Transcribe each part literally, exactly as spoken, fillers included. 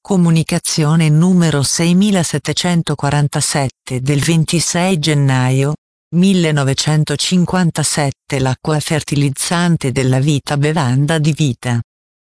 Comunicazione numero seimilasettecentoquarantasette del ventisei gennaio millenovecentocinquantasette. L'acqua fertilizzante della vita, bevanda di vita.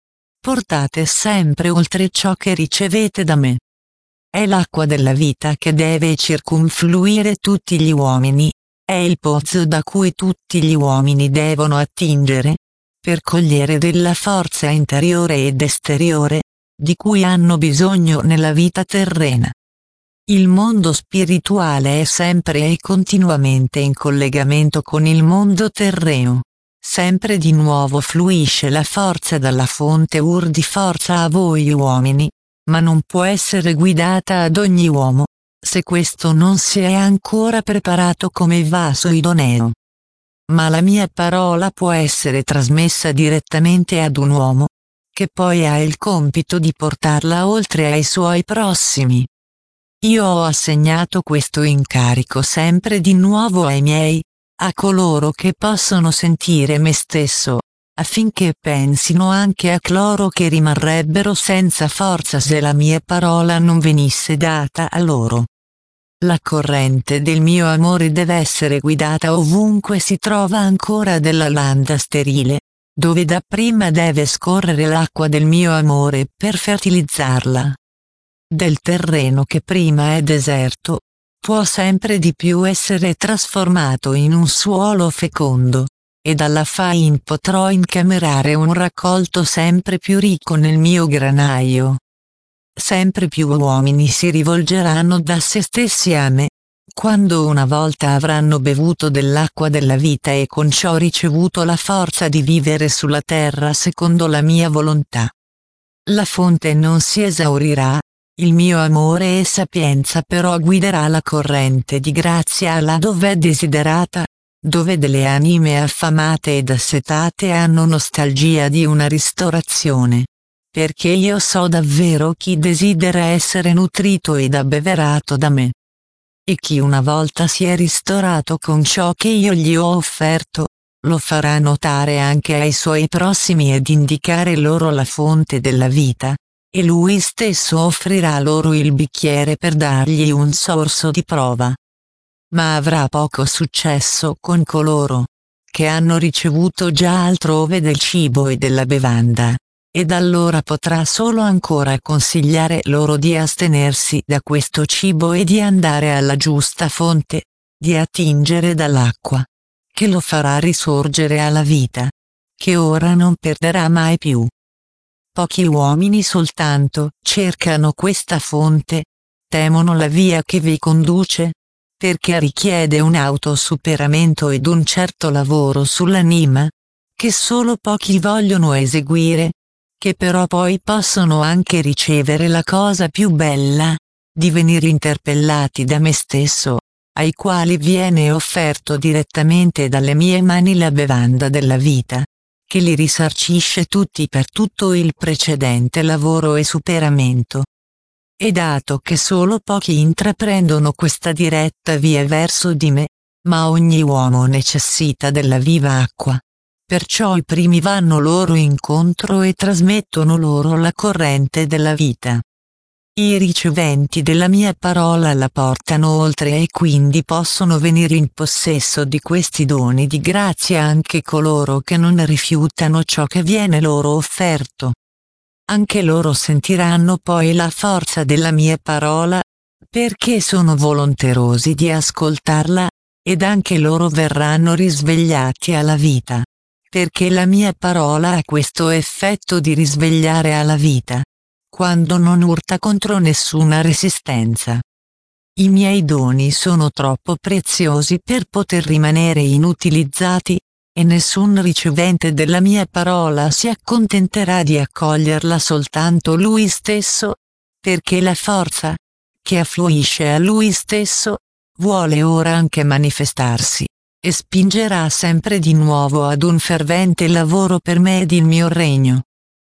Portate sempre oltre ciò che ricevete da me. È l'acqua della vita che deve circumfluire tutti gli uomini, è il pozzo da cui tutti gli uomini devono attingere, per cogliere della forza interiore ed esteriore, di cui hanno bisogno nella vita terrena. Il mondo spirituale è sempre e continuamente in collegamento con il mondo terreno. Sempre di nuovo fluisce la forza dalla fonte ur di forza a voi uomini, ma non può essere guidata ad ogni uomo, se questo non si è ancora preparato come vaso idoneo. Ma la mia parola può essere trasmessa direttamente ad un uomo, che poi ha il compito di portarla oltre ai suoi prossimi. Io ho assegnato questo incarico sempre di nuovo ai miei, a coloro che possono sentire me stesso, affinché pensino anche a coloro che rimarrebbero senza forza se la mia parola non venisse data a loro. La corrente del mio amore deve essere guidata ovunque si trova ancora della landa sterile, dove dapprima deve scorrere l'acqua del mio amore per fertilizzarla. Del terreno che prima è deserto, può sempre di più essere trasformato in un suolo fecondo, e dalla fain potrò incamerare un raccolto sempre più ricco nel mio granaio. Sempre più uomini si rivolgeranno da se stessi a me, quando una volta avranno bevuto dell'acqua della vita e con ciò ricevuto la forza di vivere sulla terra secondo la mia volontà. La fonte non si esaurirà, il mio amore e sapienza però guiderà la corrente di grazia là dove è desiderata, dove delle anime affamate ed assetate hanno nostalgia di una ristorazione. Perché io so davvero chi desidera essere nutrito ed abbeverato da me. E chi una volta si è ristorato con ciò che io gli ho offerto, lo farà notare anche ai suoi prossimi ed indicare loro la fonte della vita, e lui stesso offrirà loro il bicchiere per dargli un sorso di prova. Ma avrà poco successo con coloro che hanno ricevuto già altrove del cibo e della bevanda. Ed allora potrà solo ancora consigliare loro di astenersi da questo cibo e di andare alla giusta fonte, di attingere dall'acqua, che lo farà risorgere alla vita, che ora non perderà mai più. Pochi uomini soltanto cercano questa fonte, temono la via che vi conduce, perché richiede un autosuperamento ed un certo lavoro sull'anima, che solo pochi vogliono eseguire, che però poi possono anche ricevere la cosa più bella, di venire interpellati da me stesso, ai quali viene offerto direttamente dalle mie mani la bevanda della vita, che li risarcisce tutti per tutto il precedente lavoro e superamento. E dato che solo pochi intraprendono questa diretta via verso di me, ma ogni uomo necessita della viva acqua. Perciò i primi vanno loro incontro e trasmettono loro la corrente della vita. I riceventi della mia parola la portano oltre e quindi possono venire in possesso di questi doni di grazia anche coloro che non rifiutano ciò che viene loro offerto. Anche loro sentiranno poi la forza della mia parola, perché sono volonterosi di ascoltarla, ed anche loro verranno risvegliati alla vita. Perché la mia parola ha questo effetto di risvegliare alla vita, quando non urta contro nessuna resistenza. I miei doni sono troppo preziosi per poter rimanere inutilizzati, e nessun ricevente della mia parola si accontenterà di accoglierla soltanto lui stesso, perché la forza, che affluisce a lui stesso, vuole ora anche manifestarsi. E spingerà sempre di nuovo ad un fervente lavoro per me ed il mio regno.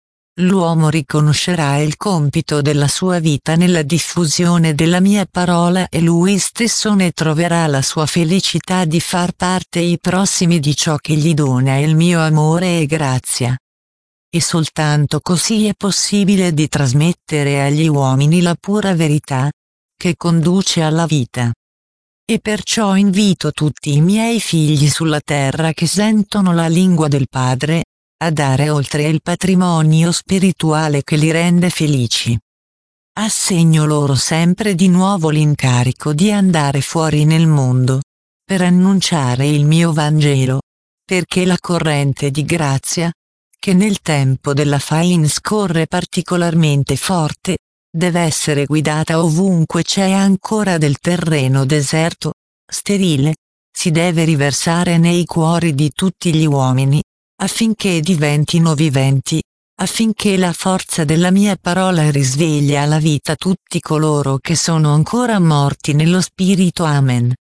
L'uomo riconoscerà il compito della sua vita nella diffusione della mia parola e lui stesso ne troverà la sua felicità di far parte i prossimi di ciò che gli dona il mio amore e grazia. e soltanto così è possibile di trasmettere agli uomini la pura verità, che conduce alla vita. E perciò invito tutti i miei figli sulla terra che sentono la lingua del Padre, a dare oltre il patrimonio spirituale che li rende felici. Assegno loro sempre di nuovo l'incarico di andare fuori nel mondo, per annunciare il mio Vangelo, perché la corrente di grazia, che nel tempo della Fain scorre particolarmente forte, deve essere guidata ovunque c'è ancora del terreno deserto, sterile, si deve riversare nei cuori di tutti gli uomini, affinché diventino viventi, affinché la forza della mia parola risveglia alla vita tutti coloro che sono ancora morti nello spirito. Amen.